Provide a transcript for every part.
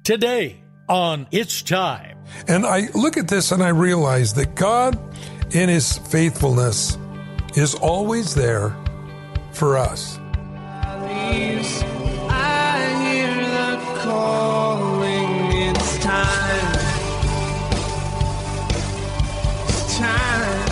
Today on It's Time. And I look at this and I realize that God, in His faithfulness, is always there for us. I hear the calling, it's time. It's time.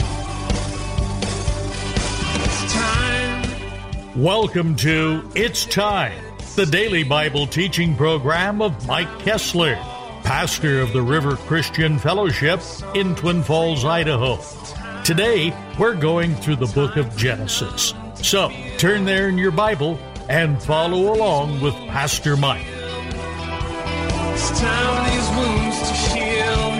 It's time. Welcome to It's Time, the daily Bible teaching program of Mike Kessler, pastor of the River Christian Fellowship in Twin Falls, Idaho. Today, we're going through the book of Genesis. So, turn there in your Bible and follow along with Pastor Mike. It's time these wounds to heal.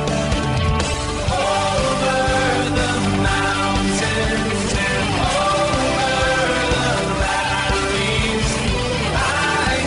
Over the mountains and over the valleys, I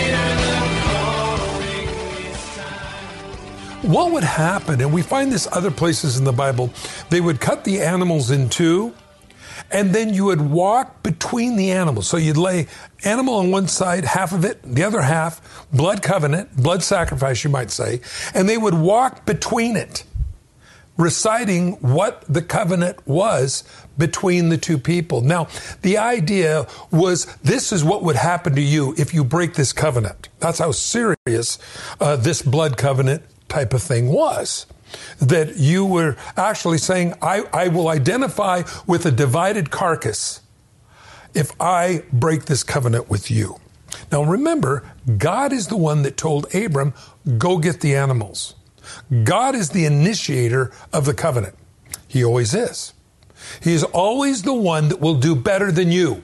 hear the calling, it's time. What would happen, and we find this other places in the Bible, they would cut the animals in two, and then you would walk between the animals. So you'd lay animal on one side, half of it, the other half, blood covenant, blood sacrifice, you might say, and they would walk between it, reciting what the covenant was between the two people. Now, the idea was this is what would happen to you if you break this covenant. That's how serious this blood covenant type of thing was. That you were actually saying, I will identify with a divided carcass if I break this covenant with you. Now remember, God is the one that told Abram, go get the animals. God is the initiator of the covenant. He always is. He is always the one that will do better than you.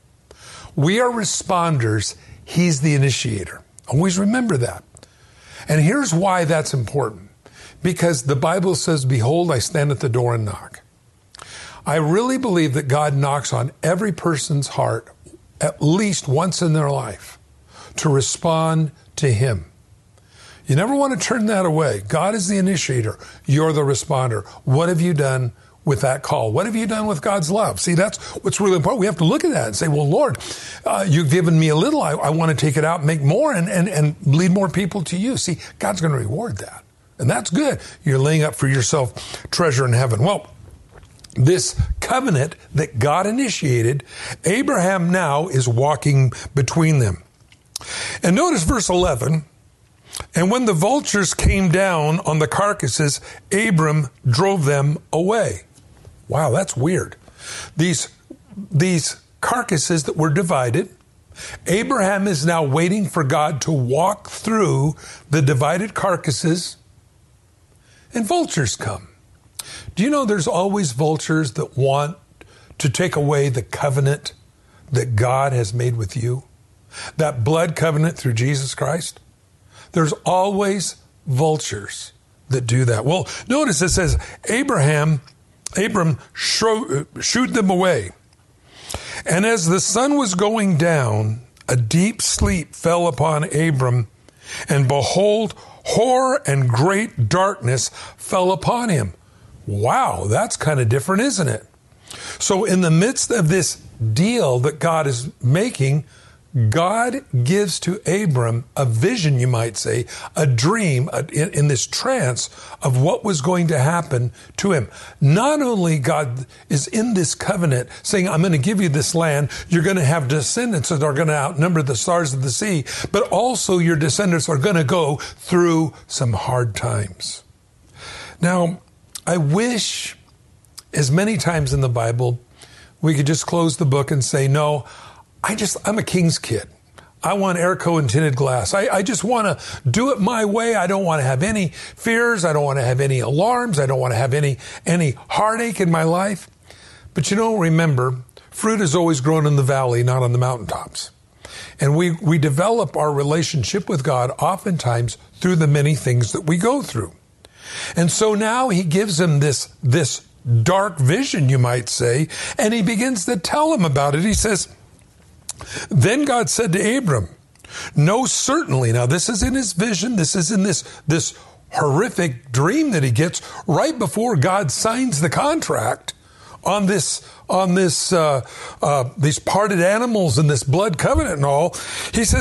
We are responders. He's the initiator. Always remember that. And here's why that's important. Because the Bible says, behold, I stand at the door and knock. I really believe that God knocks on every person's heart at least once in their life to respond to Him. You never want to turn that away. God is the initiator. You're the responder. What have you done with that call? What have you done with God's love? See, that's what's really important. We have to look at that and say, well, Lord, you've given me a little. I want to take it out, make more, and lead more people to you. See, God's going to reward that. And that's good. You're laying up for yourself treasure in heaven. Well, this covenant that God initiated, Abraham now is walking between them. And notice verse 11. And when the vultures came down on the carcasses, Abram drove them away. Wow, that's weird. These carcasses that were divided, Abraham is now waiting for God to walk through the divided carcasses, and vultures come. Do you know there's always vultures that want to take away the covenant that God has made with you? That blood covenant through Jesus Christ? There's always vultures that do that. Well, notice it says, Abram shooed them away. And as the sun was going down, a deep sleep fell upon Abram, and behold, horror and great darkness fell upon him. Wow, that's kind of different, isn't it? So in the midst of this deal that God is making, God gives to Abram a vision, you might say, a dream in this trance of what was going to happen to him. Not only God is in this covenant saying, I'm going to give you this land, you're going to have descendants that are going to outnumber the stars of the sea, but also your descendants are going to go through some hard times. Now, I wish as many times in the Bible we could just close the book and say, no, I'm a king's kid. I want air and tinted glass. I just want to do it my way. I don't want to have any fears. I don't want to have any alarms. I don't want to have any heartache in my life. But remember, fruit is always grown in the valley, not on the mountaintops. And we develop our relationship with God oftentimes through the many things that we go through. And so now he gives him this dark vision, you might say, and he begins to tell him about it. He says, then God said to Abram, know certainly, now this is in his vision, this is in this horrific dream that he gets right before God signs the contract on these parted animals and this blood covenant and all. He says,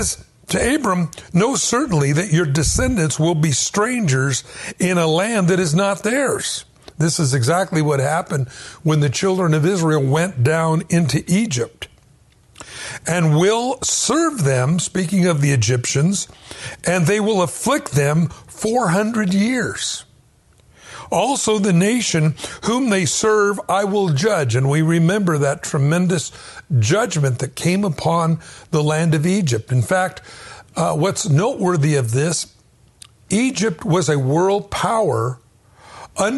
to Abram, know certainly that your descendants will be strangers in a land that is not theirs. This is exactly what happened when the children of Israel went down into Egypt. And will serve them, speaking of the Egyptians, and they will afflict them 400 years. Also the nation whom they serve I will judge. And we remember that tremendous judgment that came upon the land of Egypt. In fact, what's noteworthy of this, Egypt was a world power up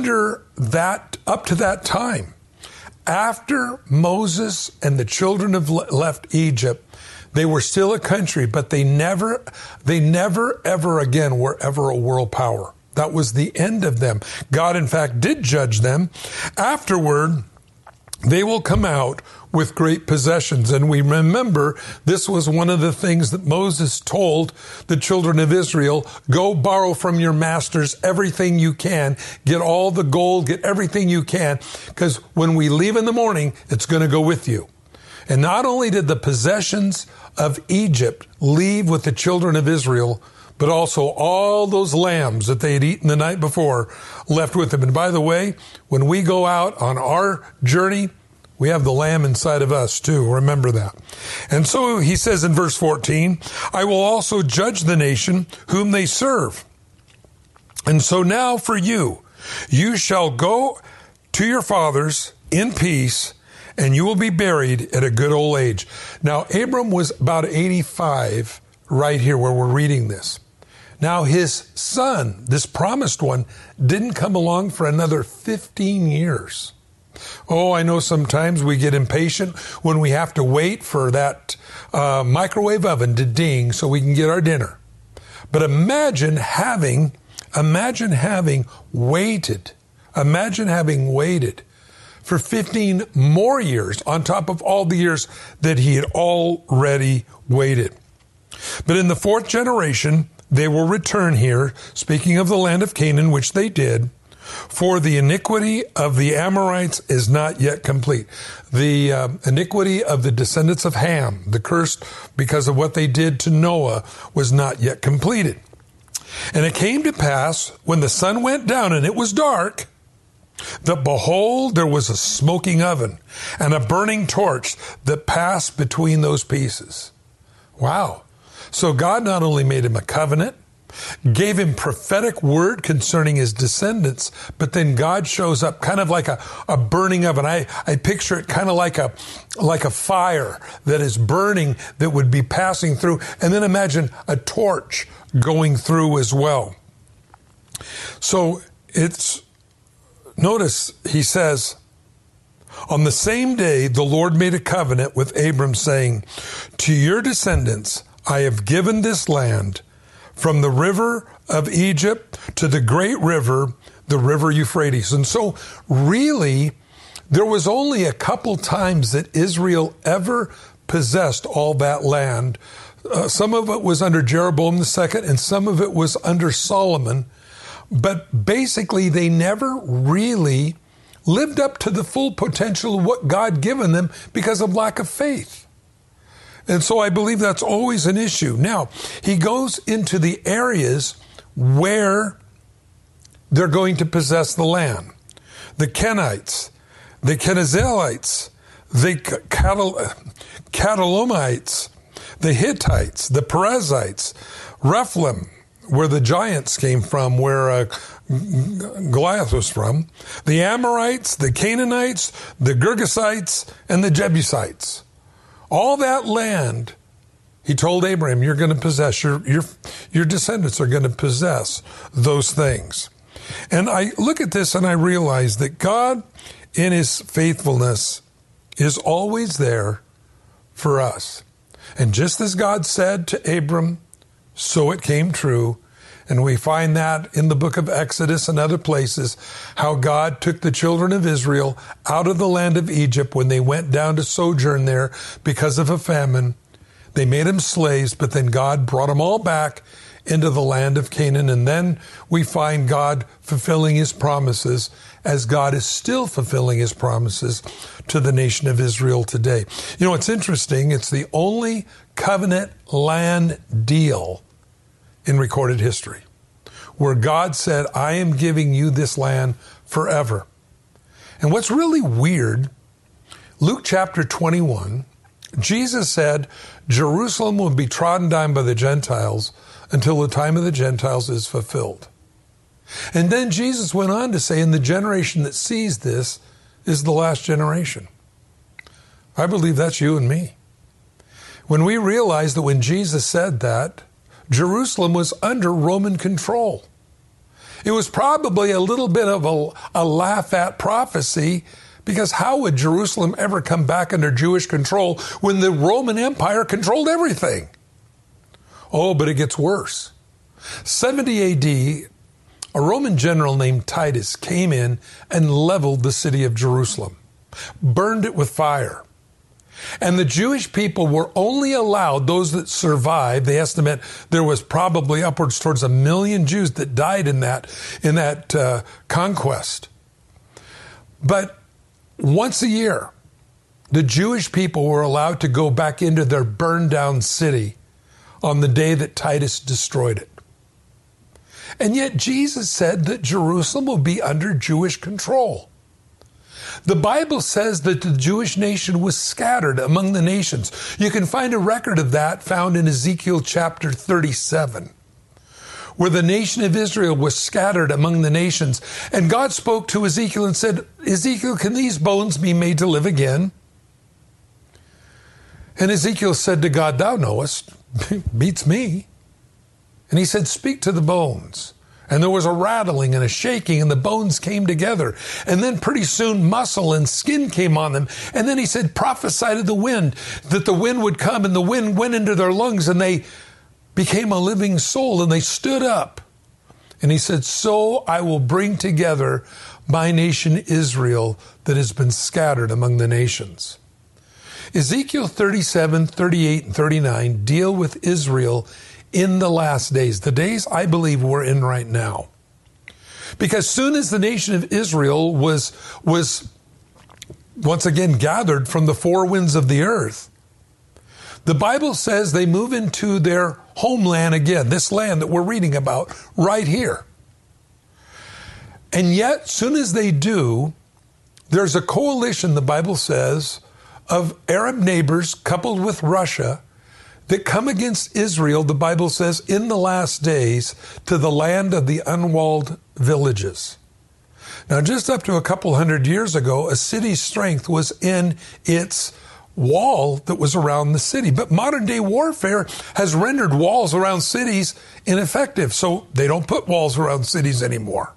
to that time. After Moses and the children of left Egypt, they were still a country, but they never ever again were ever a world power. That was the end of them. God, in fact, did judge them. Afterward, they will come out with great possessions. And we remember this was one of the things that Moses told the children of Israel, go borrow from your masters everything you can, get all the gold, get everything you can, because when we leave in the morning, it's going to go with you. And not only did the possessions of Egypt leave with the children of Israel, but also all those lambs that they had eaten the night before left with them. And by the way, when we go out on our journey, we have the lamb inside of us too. Remember that. And so he says in verse 14, I will also judge the nation whom they serve. And so now for you, you shall go to your fathers in peace, and you will be buried at a good old age. Now, Abram was about 85 right here where we're reading this. Now, his son, this promised one, didn't come along for another 15 years. Oh, I know sometimes we get impatient when we have to wait for that microwave oven to ding so we can get our dinner. But imagine having waited for 15 more years on top of all the years that he had already waited. But in the fourth generation, they will return here, speaking of the land of Canaan, which they did, for the iniquity of the Amorites is not yet complete. The iniquity of the descendants of Ham, the curse because of what they did to Noah, was not yet completed. And it came to pass, when the sun went down and it was dark, that behold, there was a smoking oven and a burning torch that passed between those pieces. Wow. So God not only made him a covenant, gave him prophetic word concerning his descendants, but then God shows up kind of like a burning oven. I picture it kind of like a fire that is burning that would be passing through. And then imagine a torch going through as well. So notice he says, on the same day, the Lord made a covenant with Abram saying, to your descendants, I have given this land from the river of Egypt to the great river, the river Euphrates. And so really, there was only a couple times that Israel ever possessed all that land. Some of it was under Jeroboam II, and some of it was under Solomon. But basically, they never really lived up to the full potential of what God given them because of lack of faith. And so I believe that's always an issue. Now, he goes into the areas where they're going to possess the land. The Kenites, the Kenizelites, the Catalomites, the Hittites, the Perizzites, Rephaim, where the giants came from, where Goliath was from, the Amorites, the Canaanites, the Girgasites, and the Jebusites. All that land, he told Abraham, you're going to possess, your descendants are going to possess those things. And I look at this and I realize that God, in his faithfulness, is always there for us. And just as God said to Abram, so it came true. And we find that in the book of Exodus and other places, how God took the children of Israel out of the land of Egypt when they went down to sojourn there because of a famine. They made them slaves, but then God brought them all back into the land of Canaan. And then we find God fulfilling his promises, as God is still fulfilling his promises to the nation of Israel today. You know, it's interesting. It's the only covenant land deal in recorded history where God said, I am giving you this land forever. And what's really weird, Luke chapter 21, Jesus said, Jerusalem will be trodden down by the Gentiles until the time of the Gentiles is fulfilled. And then Jesus went on to say, and the generation that sees this is the last generation. I believe that's you and me. When we realize that when Jesus said that, Jerusalem was under Roman control. It was probably a little bit of a laugh-at prophecy, because how would Jerusalem ever come back under Jewish control when the Roman Empire controlled everything? Oh, but it gets worse. 70 AD, a Roman general named Titus came in and leveled the city of Jerusalem, burned it with fire. And the Jewish people were only allowed, those that survived, they estimate there was probably upwards towards 1 million Jews that died in that conquest. But once a year, the Jewish people were allowed to go back into their burned down city on the day that Titus destroyed it. And yet Jesus said that Jerusalem will be under Jewish control. The Bible says that the Jewish nation was scattered among the nations. You can find a record of that found in Ezekiel chapter 37, where the nation of Israel was scattered among the nations. And God spoke to Ezekiel and said, Ezekiel, can these bones be made to live again? And Ezekiel said to God, thou knowest, beats me. And he said, speak to the bones. And there was a rattling and a shaking, and the bones came together. And then pretty soon muscle and skin came on them. And then he said, prophesy to the wind, that the wind would come, and the wind went into their lungs, and they became a living soul, and they stood up. And he said, so I will bring together my nation Israel that has been scattered among the nations. Ezekiel 37, 38, and 39 deal with Israel in the last days, the days I believe we're in right now. Because soon as the nation of Israel was once again gathered from the four winds of the earth, the Bible says they move into their homeland again, this land that we're reading about right here. And yet, soon as they do, there's a coalition, the Bible says, of Arab neighbors coupled with Russia that come against Israel, the Bible says, in the last days to the land of the unwalled villages. Now, just up to a couple hundred years ago, a city's strength was in its wall that was around the city. But modern day warfare has rendered walls around cities ineffective, so they don't put walls around cities anymore.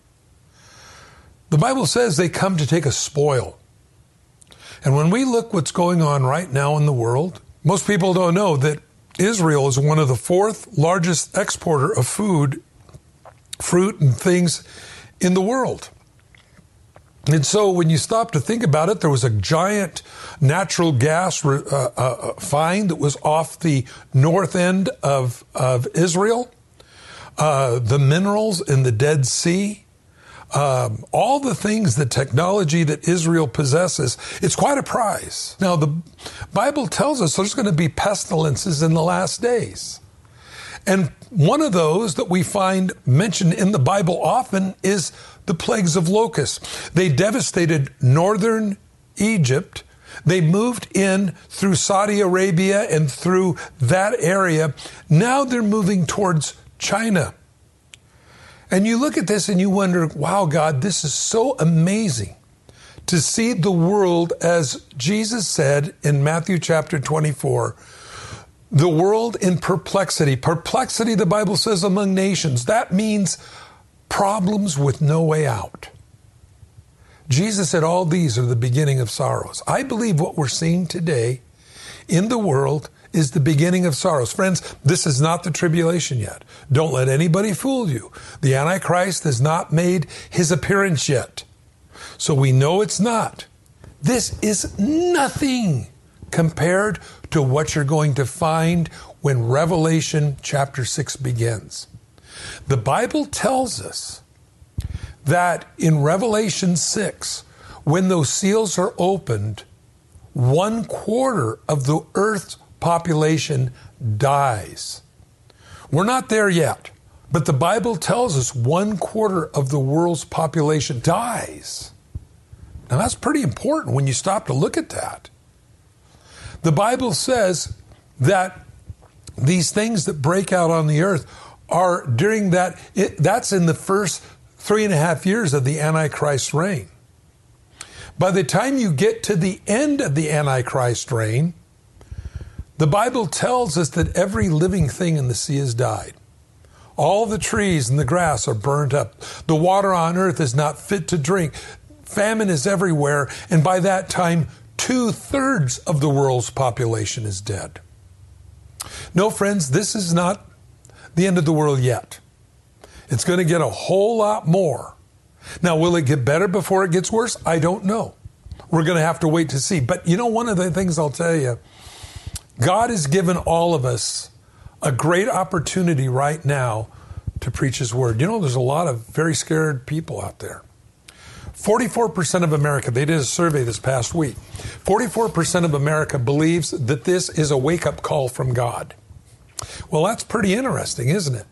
The Bible says they come to take a spoil. And when we look what's going on right now in the world, most people don't know that Israel is one of the fourth largest exporter of food, fruit, and things in the world. And so when you stop to think about it, there was a giant natural gas find that was off the north end of Israel, the minerals in the Dead Sea, all the things, the technology that Israel possesses, it's quite a prize. Now, the Bible tells us there's going to be pestilences in the last days. And one of those that we find mentioned in the Bible often is the plagues of locusts. They devastated northern Egypt. They moved in through Saudi Arabia and through that area. Now they're moving towards China. And you look at this and you wonder, wow, God, this is so amazing to see the world, as Jesus said in Matthew chapter 24, the world in perplexity. Perplexity, the Bible says, among nations. That means problems with no way out. Jesus said all these are the beginning of sorrows. I believe what we're seeing today in the world is the beginning of sorrows. Friends, this is not the tribulation yet. Don't let anybody fool you. The Antichrist has not made his appearance yet. So we know it's not. This is nothing compared to what you're going to find when Revelation chapter 6 begins. The Bible tells us that in Revelation 6, when those seals are opened, 1/4 of the earth's population dies. We're not there yet, but the Bible tells us 1/4 of the world's population dies. Now that's pretty important when you stop to look at that. The Bible says that these things that break out on the earth are during that's in the first 3.5 years of the Antichrist reign. By the time you get to the end of the Antichrist reign, the Bible tells us that every living thing in the sea has died. All the trees and the grass are burnt up. The water on earth is not fit to drink. Famine is everywhere. And by that time, 2/3 of the world's population is dead. No, friends, this is not the end of the world yet. It's going to get a whole lot more. Now, will it get better before it gets worse? I don't know. We're going to have to wait to see. But you know, one of the things I'll tell you, God has given all of us a great opportunity right now to preach His Word. You know, there's a lot of very scared people out there. 44% of America, they did a survey this past week, 44% of America believes that this is a wake-up call from God. Well, that's pretty interesting, isn't it?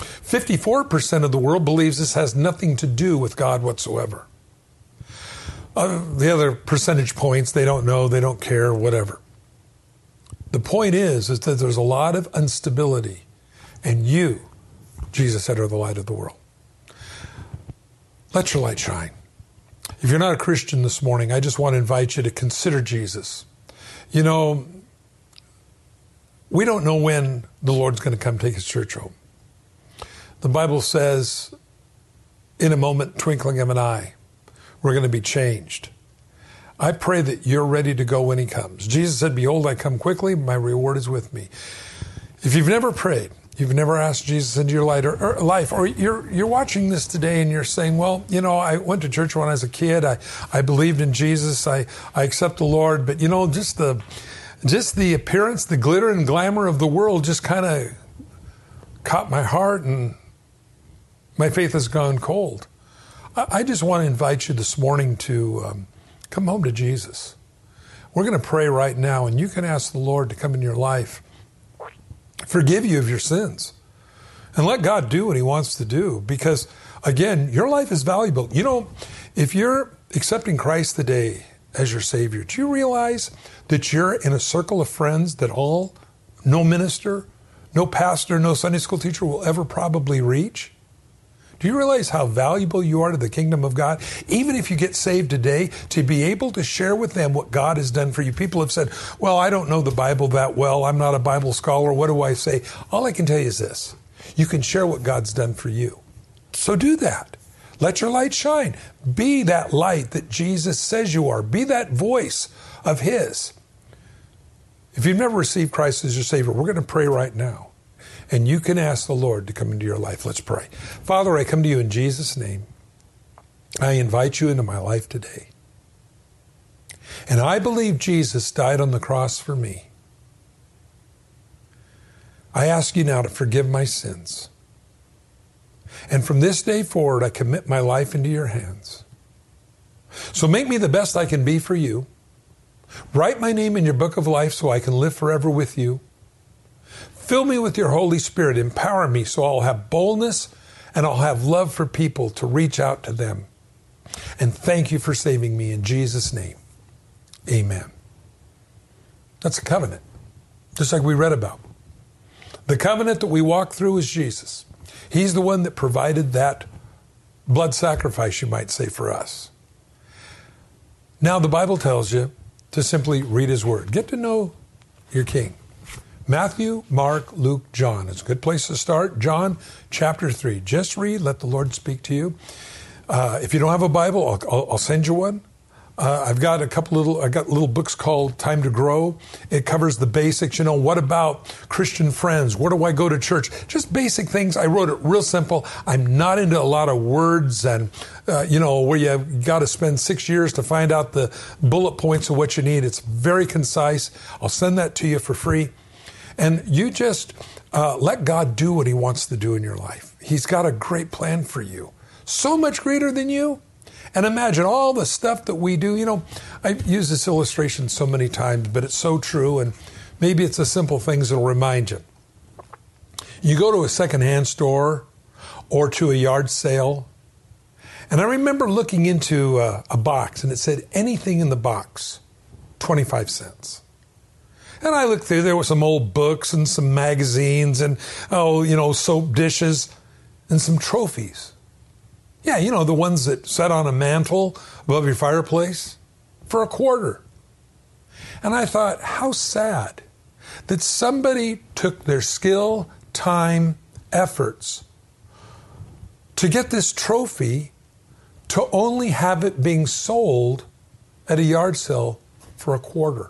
54% of the world believes this has nothing to do with God whatsoever. The other percentage points, they don't know, they don't care, whatever. The point is that there's a lot of instability, and you, Jesus said, are the light of the world. Let your light shine. If you're not a Christian this morning, I just want to invite you to consider Jesus. You know, we don't know when the Lord's going to come take His church home. The Bible says, in a moment, twinkling of an eye, we're going to be changed. I pray that you're ready to go when He comes. Jesus said, behold, I come quickly, my reward is with me. If you've never prayed, you've never asked Jesus into your life, or you're watching this today and you're saying, well, you know, I went to church when I was a kid. I believed in Jesus. I accept the Lord. But, you know, just the appearance, the glitter and glamour of the world just kind of caught my heart, and my faith has gone cold. I just want to invite you this morning to come home to Jesus. We're going to pray right now, and you can ask the Lord to come in your life, forgive you of your sins, and let God do what He wants to do. Because, again, your life is valuable. You know, if you're accepting Christ today as your Savior, do you realize that you're in a circle of friends that no minister, no pastor, no Sunday school teacher will ever probably reach? Do you realize how valuable you are to the kingdom of God? Even if you get saved today, to be able to share with them what God has done for you. People have said, well, I don't know the Bible that well. I'm not a Bible scholar. What do I say? All I can tell you is this. You can share what God's done for you. So do that. Let your light shine. Be that light that Jesus says you are. Be that voice of His. If you've never received Christ as your Savior, we're going to pray right now. And you can ask the Lord to come into your life. Let's pray. Father, I come to you in Jesus' name. I invite you into my life today. And I believe Jesus died on the cross for me. I ask you now to forgive my sins. And from this day forward, I commit my life into your hands. So make me the best I can be for you. Write my name in your book of life so I can live forever with you. Fill me with your Holy Spirit. Empower me so I'll have boldness and I'll have love for people to reach out to them. And thank you for saving me in Jesus' name. Amen. That's a covenant, just like we read about. The covenant that we walk through is Jesus. He's the one that provided that blood sacrifice, you might say, for us. Now the Bible tells you to simply read His Word. Get to know your King. Matthew, Mark, Luke, John. It's a good place to start. John chapter 3. Just read. Let the Lord speak to you. If you don't have a Bible, I'll send you one. I've got little books called Time to Grow. It covers the basics. You know, what about Christian friends? Where do I go to church? Just basic things. I wrote it real simple. I'm not into a lot of words and, where you got to spend 6 years to find out the bullet points of what you need. It's very concise. I'll send that to you for free. And you just let God do what he wants to do in your life. He's got a great plan for you, so much greater than you. And imagine all the stuff that we do. You know, I've used this illustration so many times, but it's so true. And maybe it's the simple things that'll remind you. You go to a secondhand store or to a yard sale. And I remember looking into a box, and it said anything in the box, 25 cents. And I looked through, there were some old books and some magazines and, soap dishes and some trophies. Yeah, you know, the ones that sat on a mantle above your fireplace for a quarter. And I thought, how sad that somebody took their skill, time, efforts to get this trophy to only have it being sold at a yard sale for a quarter.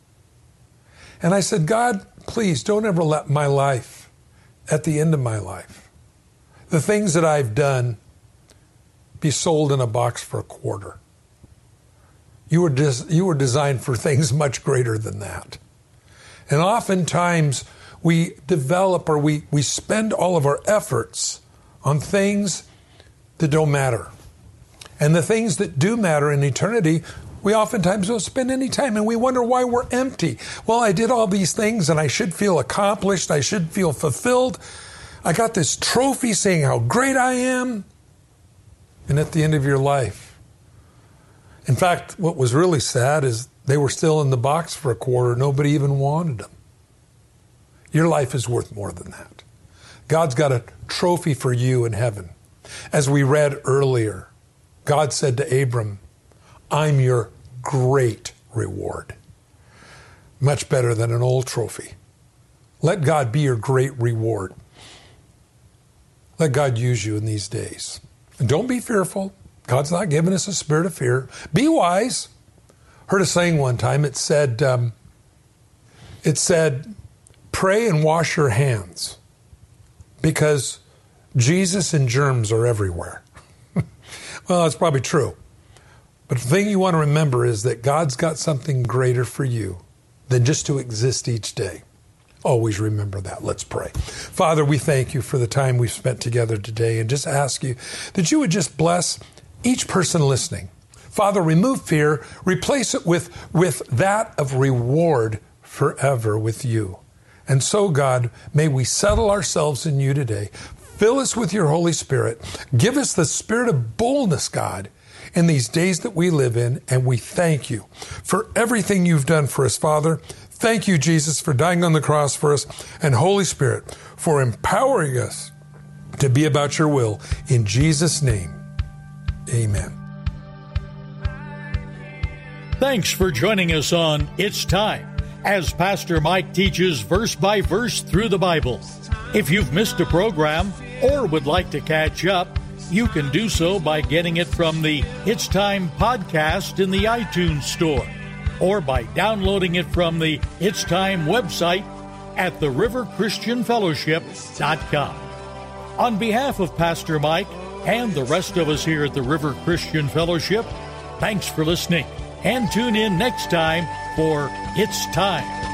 And I said, God, please don't ever let my life, at the end of my life, the things that I've done be sold in a box for a quarter. You were designed for things much greater than that. And oftentimes we develop or we spend all of our efforts on things that don't matter. And the things that do matter in eternity, we oftentimes don't spend any time, and we wonder why we're empty. Well, I did all these things and I should feel accomplished. I should feel fulfilled. I got this trophy saying how great I am. And at the end of your life, in fact, what was really sad is they were still in the box for a quarter. Nobody even wanted them. Your life is worth more than that. God's got a trophy for you in heaven. As we read earlier, God said to Abram, I'm your great reward. Much better than an old trophy. Let God be your great reward. Let God use you in these days. And don't be fearful. God's not giving us a spirit of fear. Be wise. Heard a saying one time. It said, pray and wash your hands because Jesus and germs are everywhere. Well, that's probably true. But the thing you want to remember is that God's got something greater for you than just to exist each day. Always remember that. Let's pray. Father, we thank you for the time we've spent together today and just ask you that you would just bless each person listening. Father, remove fear, replace it with that of reward forever with you. And so, God, may we settle ourselves in you today. Fill us with your Holy Spirit. Give us the spirit of boldness, God, in these days that we live in, and we thank you for everything you've done for us, Father. Thank you, Jesus, for dying on the cross for us, and Holy Spirit, for empowering us to be about your will. In Jesus' name, amen. Thanks for joining us on It's Time, as Pastor Mike teaches verse by verse through the Bible. If you've missed a program or would like to catch up, you can do so by getting it from the It's Time podcast in the iTunes Store, or by downloading it from the It's Time website at theriverchristianfellowship.com. On behalf of Pastor Mike and the rest of us here at the River Christian Fellowship, thanks for listening, and tune in next time for It's Time.